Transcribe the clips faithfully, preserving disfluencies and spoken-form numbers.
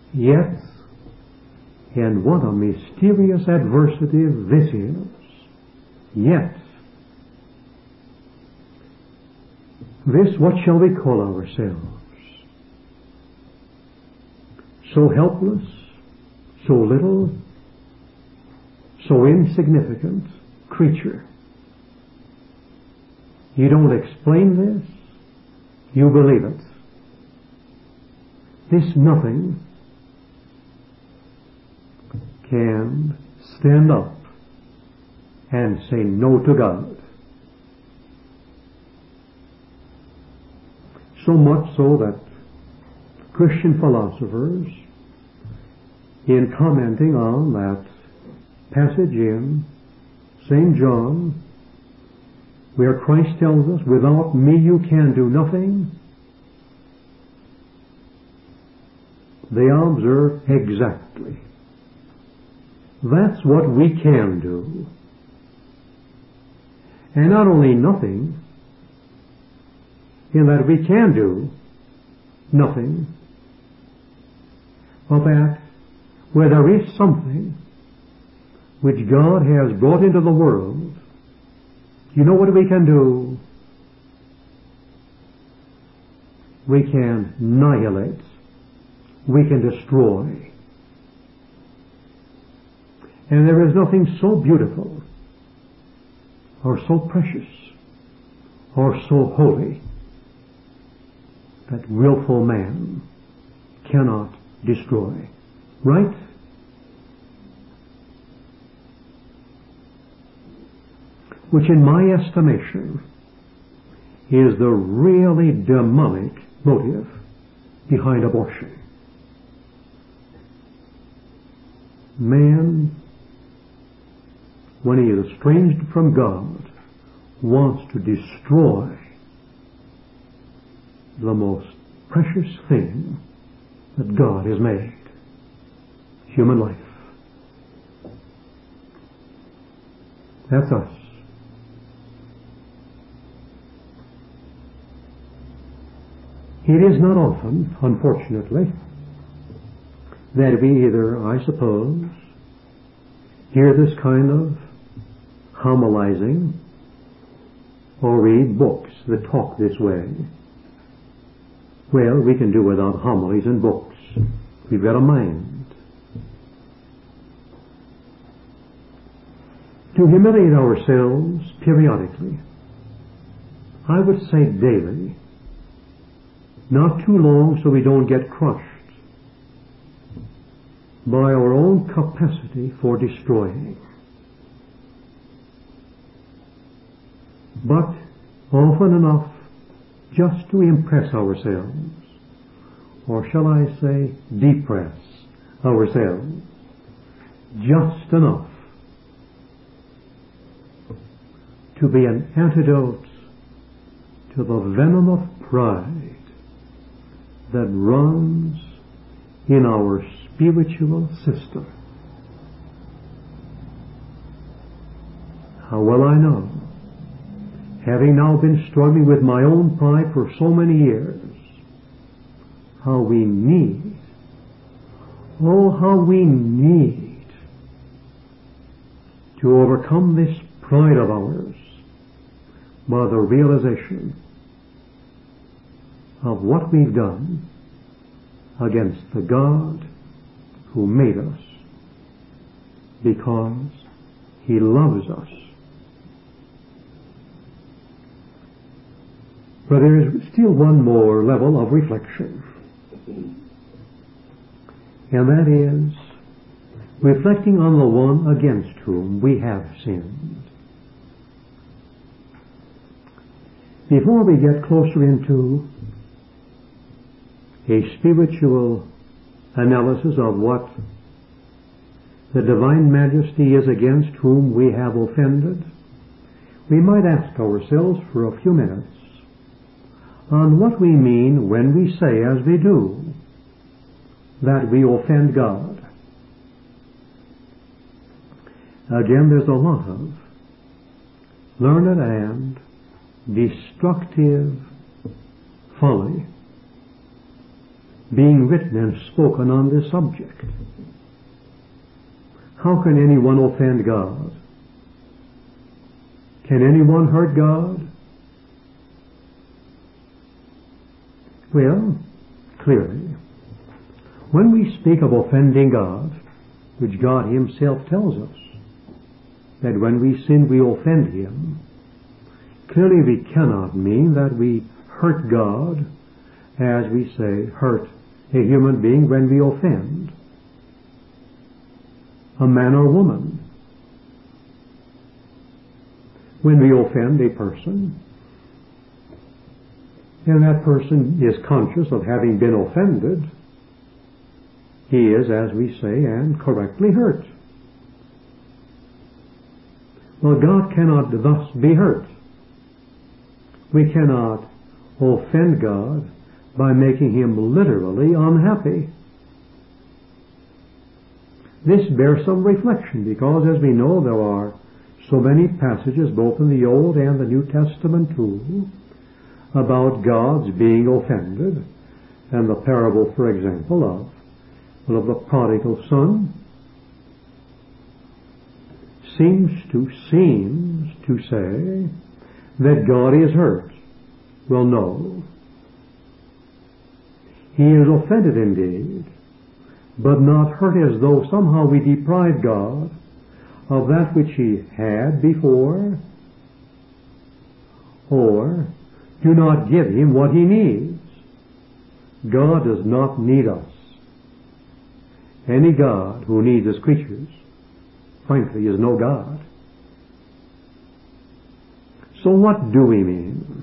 Yet, and what a mysterious adversity this is, yet, this, what shall we call ourselves? So helpless, so little, so insignificant creature. You don't explain this, you believe it. This nothing can stand up and say no to God. So much so that Christian philosophers, in commenting on that passage in Saint John, where Christ tells us, without me you can do nothing, they observe exactly. That's what we can do. And not only nothing, in that we can do nothing, but that where there is something which God has brought into the world, you know what we can do? We can annihilate. We can destroy. And there is nothing so beautiful or so precious or so holy that willful man cannot destroy. Right? Which in my estimation is the really demonic motive behind abortion. Man, when he is estranged from God, wants to destroy the most precious thing that God has made, human life. That's us. It is not often, unfortunately, that we either, I suppose, hear this kind of homilizing or read books that talk this way. Well, we can do without homilies and books. We've got a mind. To humiliate ourselves periodically, I would say daily, not too long so we don't get crushed by our own capacity for destroying. But often enough just to impress ourselves, or shall I say depress ourselves, just enough to be an antidote to the venom of pride that runs in our spiritual system. How well I know, having now been struggling with my own pride for so many years, how we need, oh, how we need to overcome this pride of ours by the realization of what we've done against the God who made us, because He loves us. But there is still one more level of reflection, and that is reflecting on the one against whom we have sinned. Before we get closer into a spiritual analysis of what the Divine Majesty is against whom we have offended, we might ask ourselves for a few minutes on what we mean when we say, as we do, that we offend God. Again, there's a lot of learned and destructive folly being written and spoken on this subject. How can anyone offend God? Can anyone hurt God? Well, clearly, when we speak of offending God, which God Himself tells us, that when we sin we offend Him, clearly we cannot mean that we hurt God, as we say, hurt a human being when we offend a man or woman. When we offend a person, and that person is conscious of having been offended, he is, as we say, and correctly hurt. Well, God cannot thus be hurt. We cannot offend God by making Him literally unhappy. This bears some reflection because, as we know, there are so many passages, both in the Old and the New Testament too, about God's being offended. And the parable, for example, of, well, of the prodigal son seems to seems to say that God is hurt. Well, no. He is offended indeed, but not hurt as though somehow we deprive God of that which He had before, or do not give Him what He needs. God does not need us. Any God who needs His creatures, frankly, is no God. So what do we mean?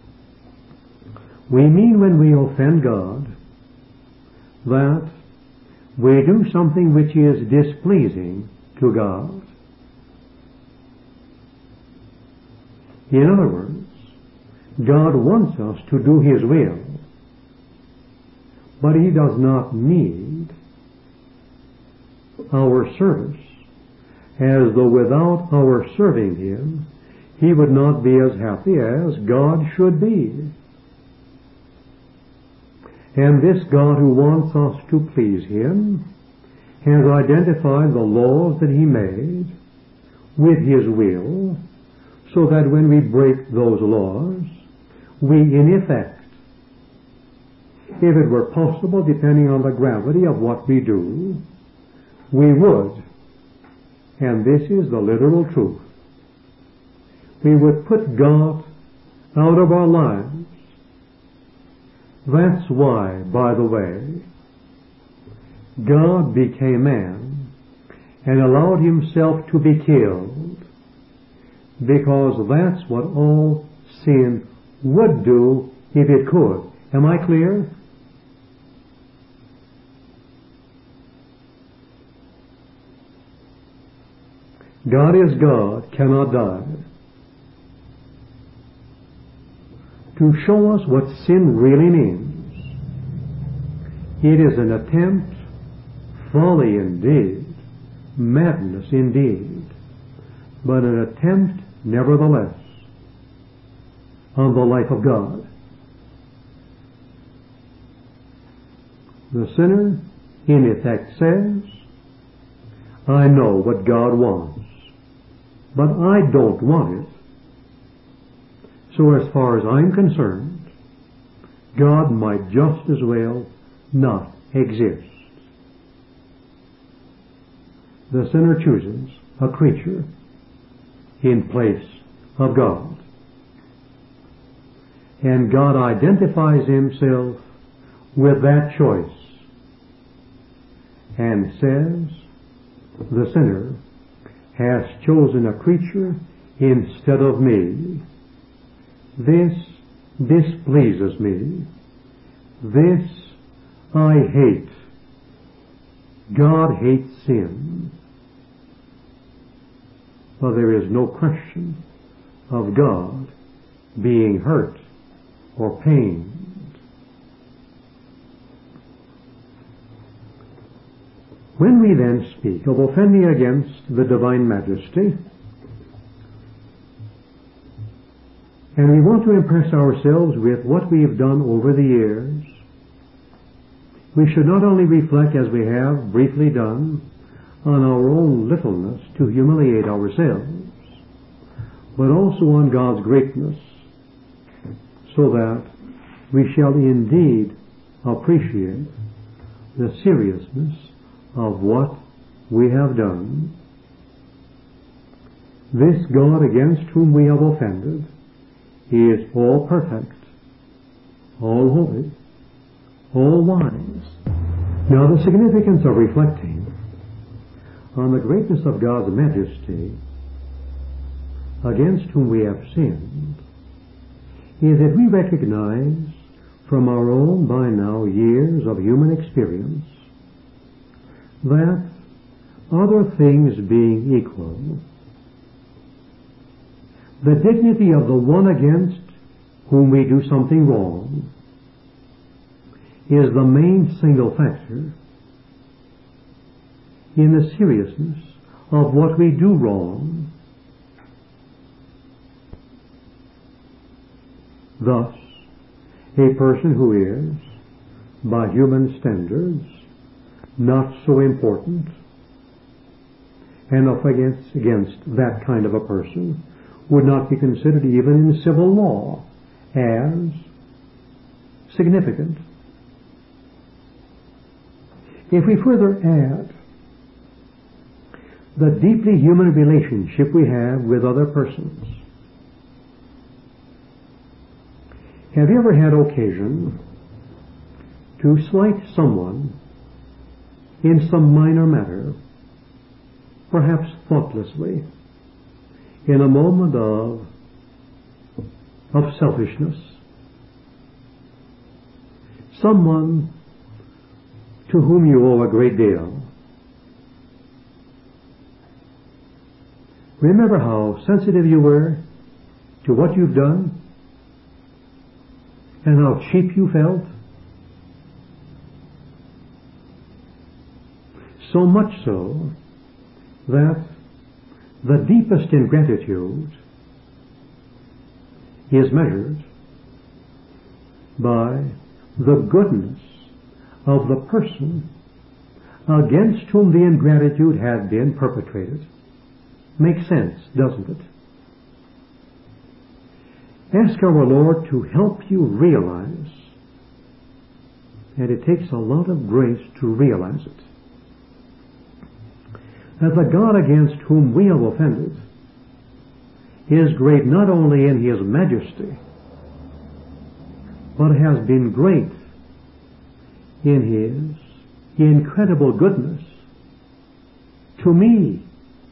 We mean when we offend God that we do something which is displeasing to God. In other words, God wants us to do His will, but He does not need our service, as though without our serving Him, He would not be as happy as God should be. And this God who wants us to please Him has identified the laws that He made with His will, so that when we break those laws, we in effect, if it were possible, depending on the gravity of what we do, we would, and this is the literal truth, we would put God out of our lives. That's why, by the way, God became man and allowed Himself to be killed, because that's what all sin would do if it could. Am I clear? God is God, cannot die. To show us what sin really means, it is an attempt, folly indeed, madness indeed, but an attempt nevertheless on the life of God. The sinner in effect says, I know what God wants, but I don't want it. So as far as I'm concerned, God might just as well not exist. The sinner chooses a creature in place of God. And God identifies Himself with that choice and says, the sinner has chosen a creature instead of me. This displeases me. This I hate. God hates sin. Well, there is no question of God being hurt or pained. When we then speak of offending against the divine majesty, and we want to impress ourselves with what we have done over the years we should not only reflect, as we have briefly done, on our own littleness to humiliate ourselves, but also on God's greatness, so that we shall indeed appreciate the seriousness of what we have done. This God against whom we have offended is all perfect, all holy, all wise. Now the significance of reflecting on the greatness of God's majesty against whom we have sinned is that we recognize from our own by now years of human experience that, other things being equal, the dignity of the one against whom we do something wrong is the main single factor in the seriousness of what we do wrong. Thus, a person who is, by human standards, not so important, and up against, against that kind of a person, would not be considered even in civil law as significant. If we further add the deeply human relationship we have with other persons, have you ever had occasion to slight someone in some minor matter, perhaps thoughtlessly, in a moment of of selfishness? Someone to whom you owe a great deal. Remember how sensitive you were to what you've done and how cheap you felt? So much so that the deepest ingratitude is measured by the goodness of the person against whom the ingratitude had been perpetrated. Makes sense, doesn't it? Ask our Lord to help you realize, and it takes a lot of grace to realize it, that the God against whom we have offended is great not only in His majesty, but has been great in His incredible goodness to me.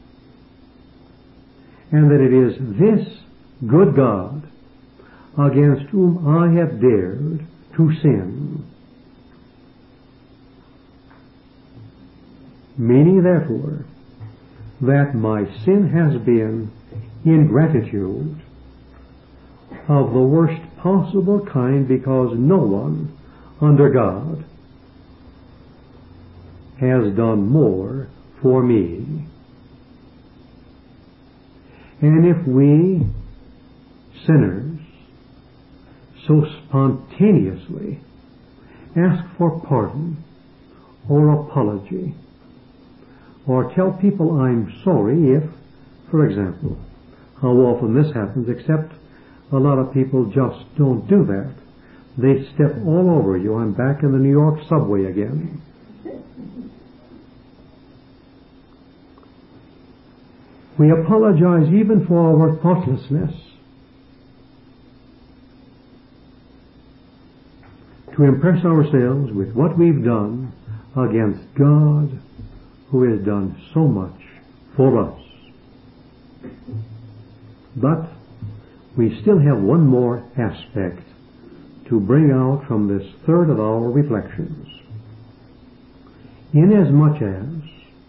And that it is this good God against whom I have dared to sin. Meaning, therefore, that my sin has been ingratitude of the worst possible kind, because no one under God has done more for me. And if we sinners so spontaneously ask for pardon or apology, or tell people I'm sorry if, for example, how often this happens, except a lot of people just don't do that. They step all over you. I'm back in the New York subway again. We apologize even for our thoughtlessness, to impress ourselves with what we've done against God, who has done so much for us. But we still have one more aspect to bring out from this third of our reflections. Inasmuch as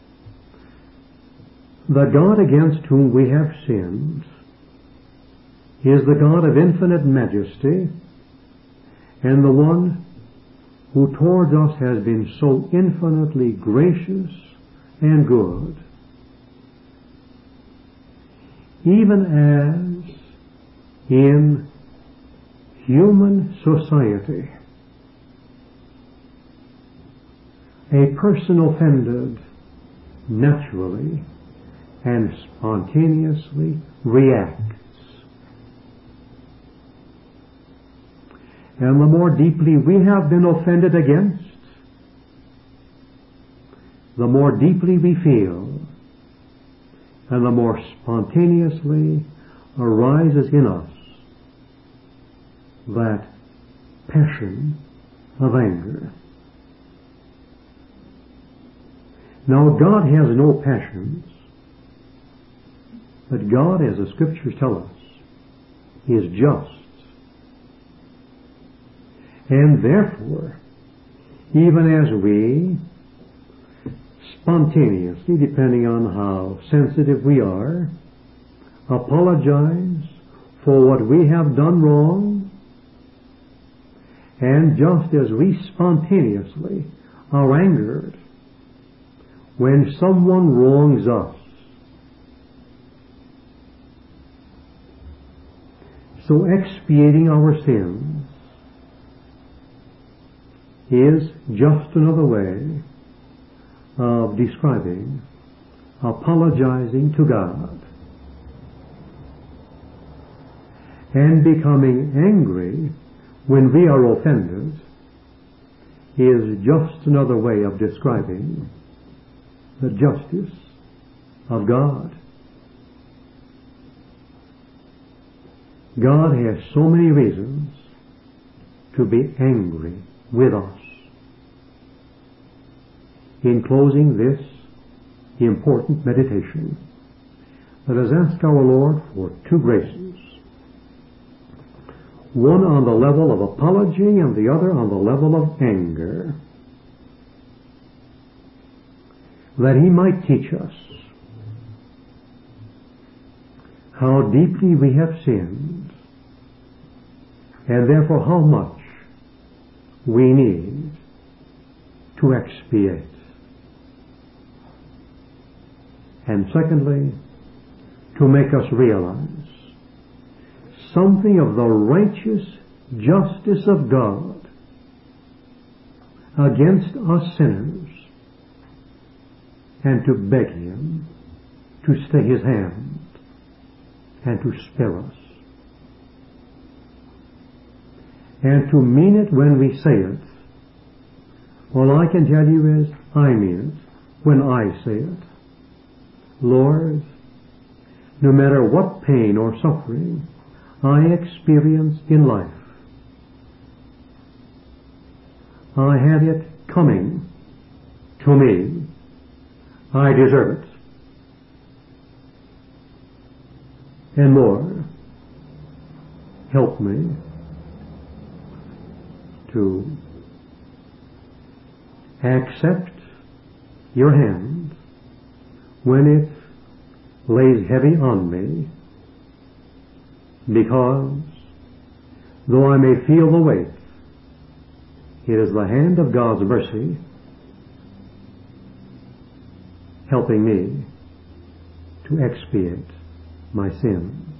the God against whom we have sinned is the God of infinite majesty, and the one who towards us has been so infinitely gracious and good, even as in human society A person offended naturally and spontaneously reacts. And the more deeply we have been offended against, the more deeply we feel, and the more spontaneously arises in us that passion of anger. Now, God has no passions, but God, as the Scriptures tell us, is just. And therefore, even as we spontaneously, depending on how sensitive we are, apologize for what we have done wrong, and just as we spontaneously are angered when someone wrongs us, so expiating our sins is just another way of describing apologizing to God. And becoming angry when we are offended is just another way of describing the justice of God. God has so many reasons to be angry with us. In closing this important meditation, let us ask our Lord for two graces. One on the level of apology and the other on the level of anger, that He might teach us how deeply we have sinned, and therefore how much we need to expiate. And secondly, to make us realize something of the righteous justice of God against us sinners, and to beg Him to stay His hand and to spare us, and to mean it when we say it. All I can tell you is I mean it when I say it. Lord, no matter what pain or suffering I experience in life, I have it coming to me. I deserve it. And Lord, help me to accept your hand when it lays heavy on me, because though I may feel the weight, it is the hand of God's mercy helping me to expiate my sin.